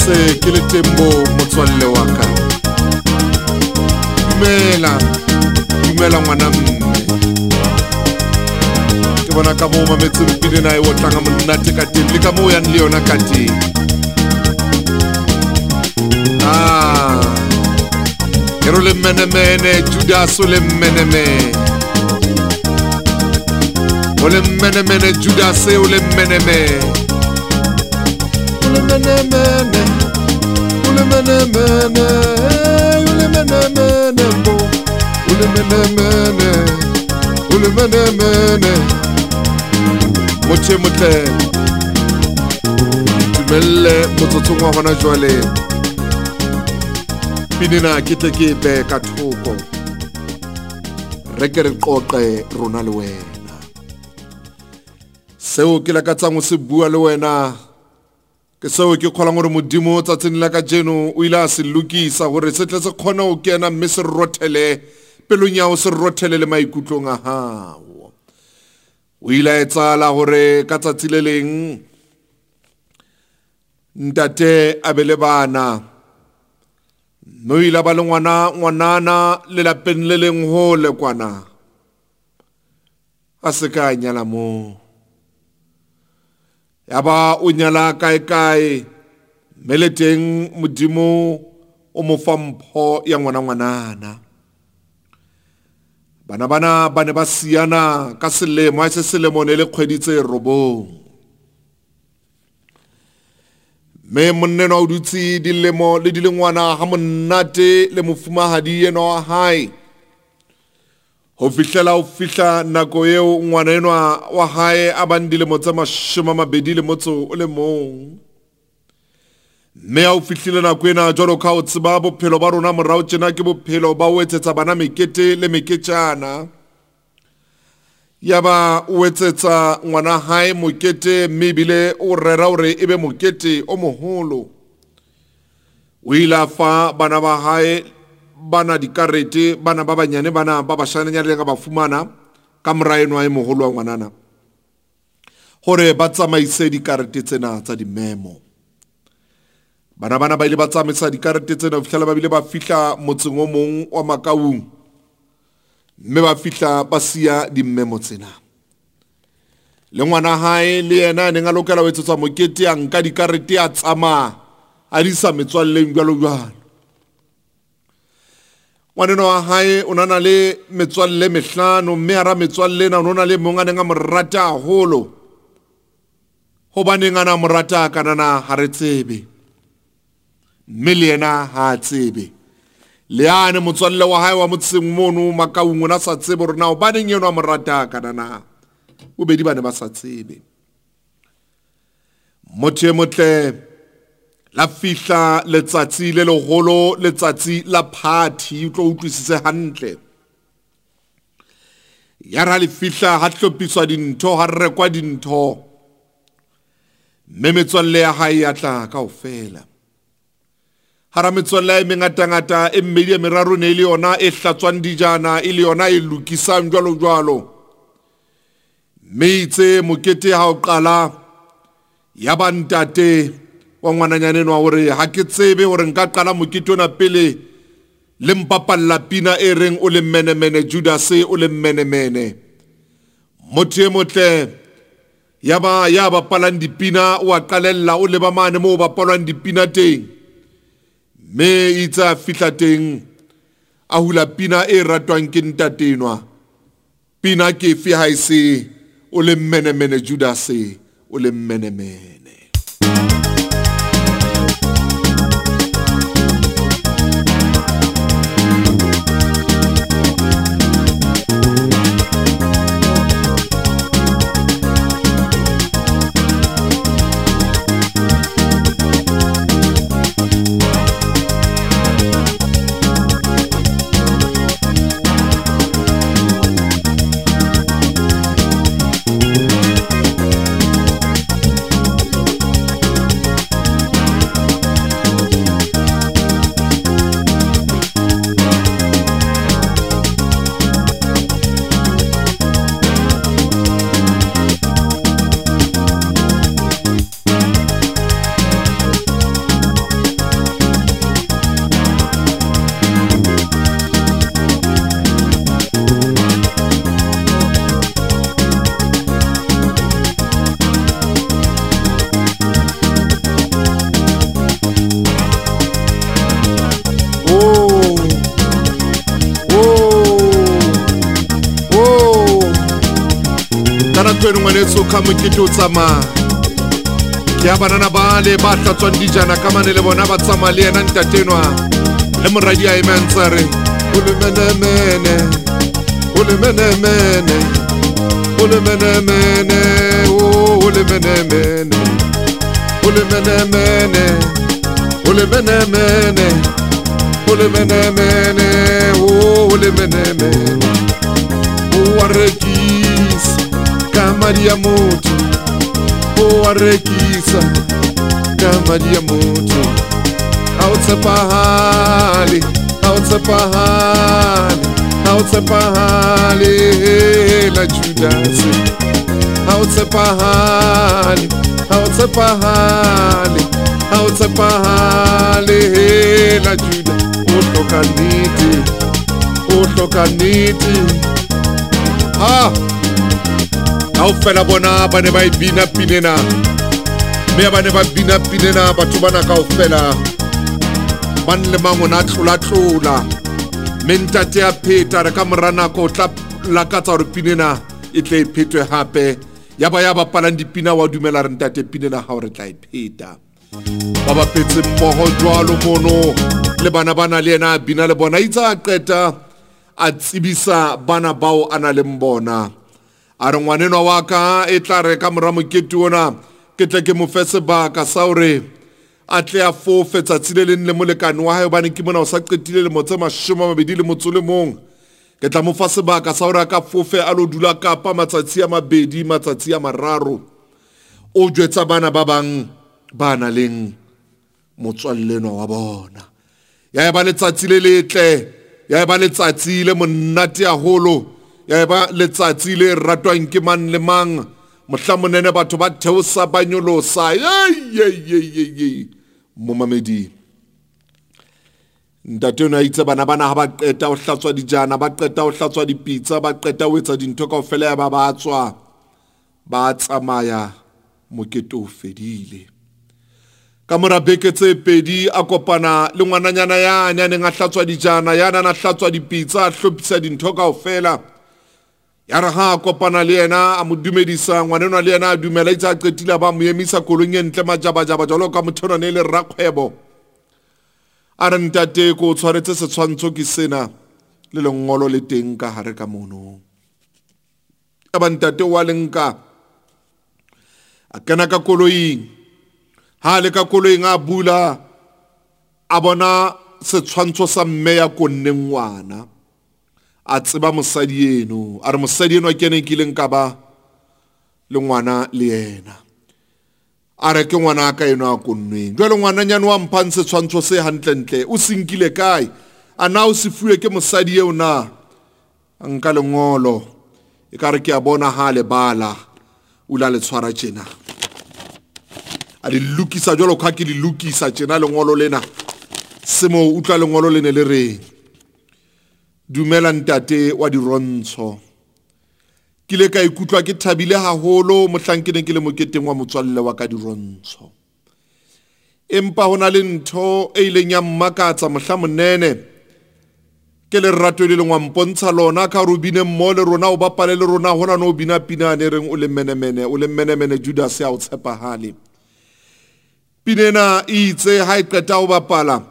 ntse ke le tembo motswalle wa ka. Dumela ngwana mme. Ke bona ka mo mametse mpile na e otlanga monate ka teng le ka mo ya le yona ka teng. Ero le mene Judas o le mene. O le mene Judas o le mene. O le mene. O le mene. O le mene bo. O le mene. O le mene. Motle. Tumelle motsotso wa hona jwale. Pinina ke tle ke be ka thoko. Re ke re qoqe rona le wena. Seo ke la ka tsang se bua le wena. Ke seo ke kholang gore modimo tsatsing la ka jeno o ile a se lokisa gore se tle se khona o kena mme se rothele pelong ya o se rothele le maikutlong a hao. O ile a tsala gore ka tsatsi le leng ntate a bele bana. No ile ba le ngwanana le lapeng le leng hole kwana. A se ka nyala mo. Ya ba o nyala kae meleteng modimo o mo fa mpho ya ngwanana. Bana ba ne ba siana ka selemo se selemo le kgwedi tse robong. Me monneno o dutsi dilemo le dilengwana ha monate le mofumahadi eno wa hae. Ho fihla nako eo ngwana eno wa hae a bang dilemo tse 20 le motso o le mong. Me a o fihlile nako ena jwalo ka o tseba bophelo ba rona morao tjena ke bophelo ba o etsetsa bana mekete le meketjana. Yaba o etsetsa ngwana hae mokete mme bile o rera hore ebe mokete o moholo. O ile fa bana ba hae bana dikarete bana ba banyane bana ba bashananyana le ba fumana ka moraeno a moholo wa ngwanana. Hore ba tsamaise dikarete tsena tsa dimemo. Bana ba ile ba tsamaisa dikarete tsena ho fihla ba bile ba fihla motseng o mong wa Makaung. Mme ba fihla ba siya dimmemo tsena. Le ngwana hae le yena ne nga lokela ho etsetsa mokete a nka dikarete a tsama a di sa metswalleng jwalo. Ngwaneno wa hae o nana le metswalle mehlano mme ara metswalle na ona le monga ne nga morata haholo. Hobane ngana morata kanana ha re tsebe. Miliena ha tsebe. Leane motswalle wa hae wa motseng mono Makaung ona sa tsebe rona o ba neng yena wa morata kanana. O bedi bane ba sa tsebe. Motle la fihla letsatsi le leholo letsatsi la party o tlo utlwisise hantle. Ya ra le fihla ha tlhopiswa dintho ha rekwa dintho. Metswalle ya hae ya tla kaofela. Hara metswalle e mengata e mmedi meraro ne ile yona e hlatswang dijana ile yona e lokisang jwalo. Meitse mokete ha o qala ya ba ntate wa ngwananyane wa hore ha ke tsebe hore nka qala mokete ona pele le mpapalla pina e reng o le mene Judas o le mene. Motle ya ba palang dipina o a qalella o le ba mane mo ba palwang dipina teng. Me itsa fihla teng a hula pina e ratwang ke ntate enwa. Pina ke fi ha ise o le mene Judas o le mene. kweno ngwanetso ka mokete o tsamaya ke ya banana bale ba tlatswang dijana ka mane le bona ba tsamaya le yena ntatenwa le moradi a eme a ntse a re o le menemene o le menemene o le menemene o le menemene o le menemene o le menemene o le menemene o le menemene o a rekisa ka madi ya motho o a rekisa ka madi ya motho ha o tshepahale ha o tshepahale ha o tshepahale la Judas ha o tshepahale ha o tshepahale ha o tshepahale la Judas o hloka nnete ha o fela bona ba ne ba bina pinena me ba ne ba bina pinena batho bana ka o fela ban le mangona tlola mentate a pheta re ka morana ko tla la ka tsa re pinena e tle phetwe hape ya ba palang dipina wa dumela re ntate pinena ha o re tla e pheta ba ba phetse mmoho jwalo mono le bana le yena bina le bona itsa qeta a tsibisa bana bao ana le mbona a re ngwanenwa wa ka e tla re ka mora mokete ona ke tle ke mo fe sebaka sa hore a tle a fofetsa tsileleng le molekane wa hae bane ke mona o sa qetile le motse 21 ke tla mo fa sebaka sa hore a ka fofe a lo dula Kapa matsatsi a 2 matsatsi a 3 o jwetsa bana ba bang bana leng motswalleno wa bona ya ba letsatsi le letle ya ba letsatsi le monate haholo ya ba letsatsi le ratwang ke man le mang mohlamonene batho ba theosa ba nyolosa mo mamedi ntate ona itse bana ha ba qeta o hlatswa dijana ba qeta o hlatswa dipitsa ba qeta o etsa dintho kaofela ya ba tswa ba tsamaya mokete o fedile ka mora beke tse pedi a kopana le ngwananyana ya neng a hlatswa dijana ya na hlatswa dipitsa a hlophisa dintho kaofela ya re ha kopana le yena a mo dumedisa ngwanenwa le yena a dumela itse a qetile ba mo emisa kolong e ntle majabajaba jalo ka mothona ne le rakgwebo a re ntate ko tshwaretse setshwantsho ke sena le lengolo le teng ka hare ka mono ka ba ntate wa lenka a kena ka koloing ha le ka koloing a bula a bona setshwantsho sa mme ya konne ngwana a tseba mosadi eno a re mosadi eno a kene kileng ka ba le ngwana le yena a re ke ngwana ka eno a konnweng jwale ngwananyane wa mphang setshwantsho se hantlentle o sinkile kae a na o se fuwe ke mosadi eo na nka lengolo e ka re ke a bona ha le bala o la le tshwara tjena a le lukisa jwalo ka ke le lukisa tjena lengolo lena se mo utla lengolo le ne le re dumela ntate wa dirontsho ke le ka ikutlwa ke thabile haholo mohlankene ke le moketeng wa motswalle wa ka dirontsho empa hona le ntho e ileng ya mmakatsa mohlamonene ke le rrato le lengwa mpontsha lona ka rubine mmo le rona o bapale le rona hona no bina pinane reng o le menemene Judas ya o tshepahale pinena itse ha e qeta o bapala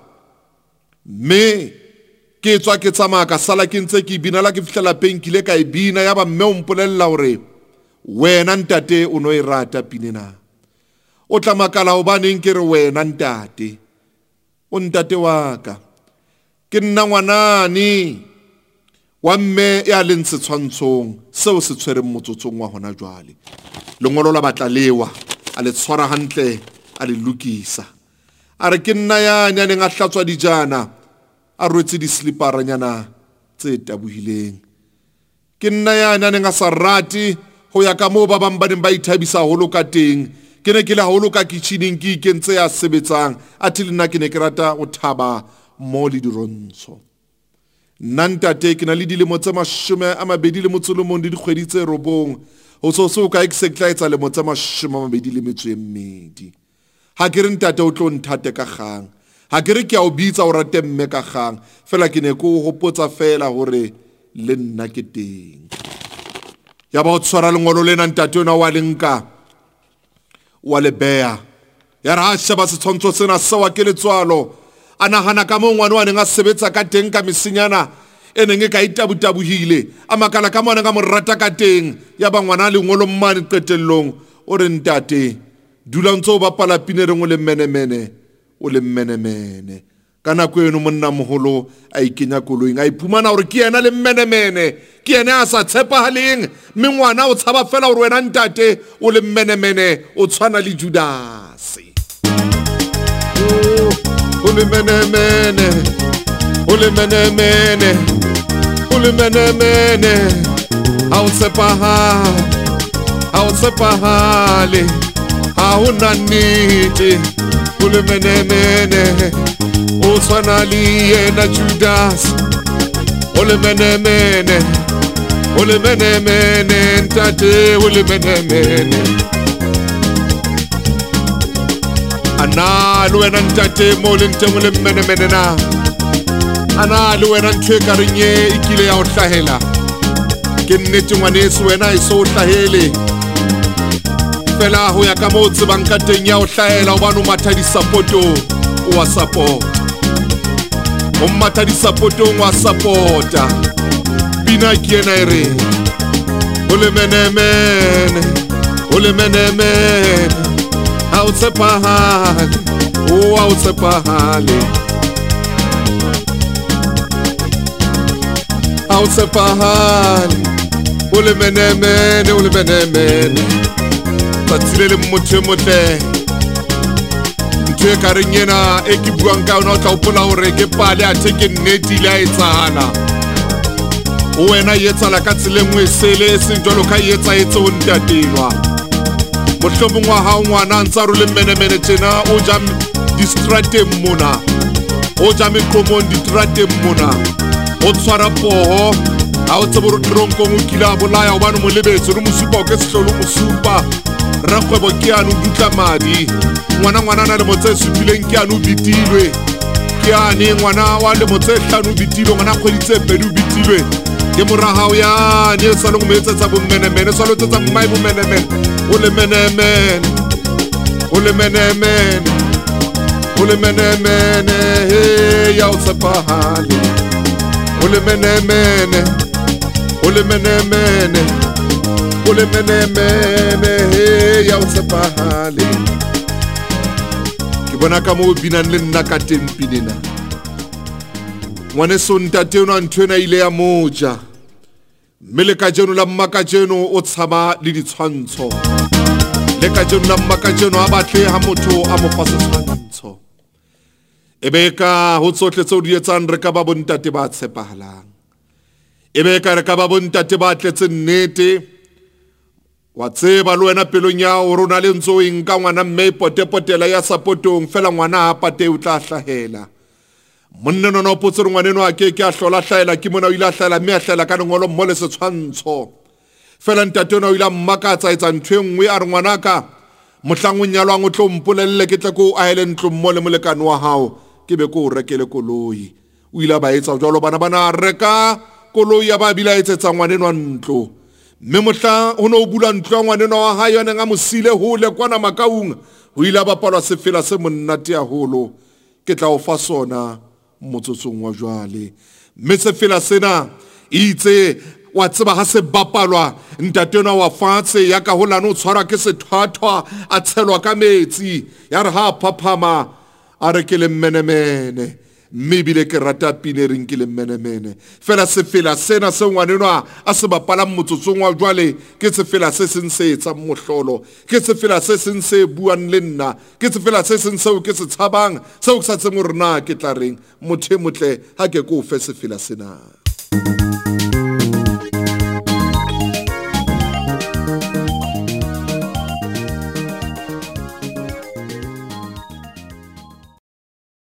me ke tswa ke tsamaya ka sala ke ntse ke bina la ke fihlela penkile ka e bina ya ba mme o mpolella hore wena ntate o no e rata pinena o tla makala hobaneng ke re wena ntate o ntate wa ka ke nna ngwanane wa mme ya leng setshwantshong seo se tshwereng motsotsong wa hona jwale lengolo la batla lewa a le tshwara hantle a le lukisa a re ke nna ya neng a hlatswa dijana a rwetse di-slipperanyana tse tabohileng ke nna ya neng a sa rate ho ya ka moo ba bang ba neng ba ithabisa haholo ka teng ke ne ke le haholo ka kitcheneng ke ikentse ya sebetsang athe le nna ke ne ke rata ho thaba mo le dirontsho nna ntate ke na le dilemo tse 21 le dikgwedi tse 9 ho so ka exectlize le mo tse 22 ha ke re ntate o tlo nthate ka kgang ha ke re ke a o bitsa o rate mme ka kgang fela ke ne ko hopotsa fela hore le nna ke teng ya ba o tshwara lengolo lena ntate ona wa lenka wa le beya ya ra sheba setshwantsho sena sewa ke letswalo a nagana ka mo ngwana wa neng a sebetsa ka teng ka mesinyana e neng e ka itabutabuhile a makala ka mona ka mo rata ka teng ya ba ngwana lengolo mmane qetellong o re ntate dula ntse o bapala pinereng o le mmenemene ka nako eno monna moholo a ikenya koloing a iphumana gore ke yena le mmenemene ke yena a sa tshepagaleng mme ngwana o tshaba fela gore wena ntate o le mmenemene o tshwana le Judase o le mmenemene o le mmenemene o le mmenemene a o tshepagale a o na nnete o le mmenemene o tshwana le yena Judase o le mmenemene ntate o le mmenemene ana le wena ntate mo le nteng o le mmenemene na ana le wena ntho e ka reng e kile ya o hlahela ke nnete ngwaneso wena e so o hlahele fela ho ya ka mo tsebang ka teng ya o hlahela o bana o matha disapoto o wa support o matha disapoto o wa supporta bina ke ena e re o le mmenemene a o tshepahale o a o tshepahale a o tshepahale o le mmenemene tsatsile le motho e motle ntho e ka reng ena e ke buang ka yona o tla opola gore ke pale a the ke nnete ile a etsagala o wena e etsala ka tsela nngwe sele e seng jalo ka e etsahetse o ntatenwa mohlomong wa hao ngwana ntse a ro le mmenemene tjena o ja distrateng mona o ja meqomong ditrateng mona o tshwara poho a o tsebo re tronkong o kile a bolaya gobane mo lebetse re mosupa o ke sehlolo mosupa rakgwebo ke ane o dutla madi ngwana na lemo tse supileng ke ane o bitilwe ke ane ngwana wa lemo tse hlano o bitilwe ngwana kgwedi tse pedi o bitilwe ke moragao yane e sa le go mo etsetsa bommenemene sa le etsetsa mmae bommenemene o le mmenemene he ya o tshepagale o le mmenemene he ya o tshepagale ke bona ka mo o binang le nna ka teng pinena ngwaneso ntate eno a ntho ena ile ya moja mme le ka jeno la mmaka jeno o tshaba le ditshwantsho le ka jeno la mmaka jeno a batle ha motho a mo fa setshwantsho ebe ka ho tsohle tseo di etsang re ka ba bontate ba tshepahalang ebe ka re ka ba bontate ba tletse nnete wa tseba le wena pelong ya o rona le ntso eng ka ngwana mme potepotela ya sapotong fela ngwana a pate o tla hlahela monna nona o potse re ngwaneno a ke a hlola hlahela ke mona o ile a hlahela mme a hlahela ka lengolo mmo le setshwantsho fela ntate ona o ile a mmakatsa etsa ntho e nngwe a re ngwanaka mohlang o nyalwang o tlo mpolelle ke tle ko o ahele ntlo mmo le molekane wa hao ke be ko o rekele koloi o ile a ba etsa jwalo bana reka koloi ya ba bila etsetsa ngwaneno wa ntlo mme mohla ho no bula ntlo ya ngwaneno wa hae yona nga mosile hole kwana makaung o ile a bapalwa sefela se monnate haholo ke tla o fa sona motsotsong wa jwale mme sefela sena itse wa tseba ha se bapalwa ntate ona wa fatshe ya ka holano o tshwara ke sethwathwa a tshelwa ka metsi ya re ha phaphama a re ke le mmenemene mme bile ke rata pinereng ke le mmenemene fela sefela sena se ngwaneno a se bapala motsotsong wa jwale ke sefela se seng se etsa mohlolo ke sefela se seng se buang le nna ke sefela se seng seo ke se tshabang seo ke sa tseng gore na ke tla reng motho e motle ha ke ko o fe sefela sena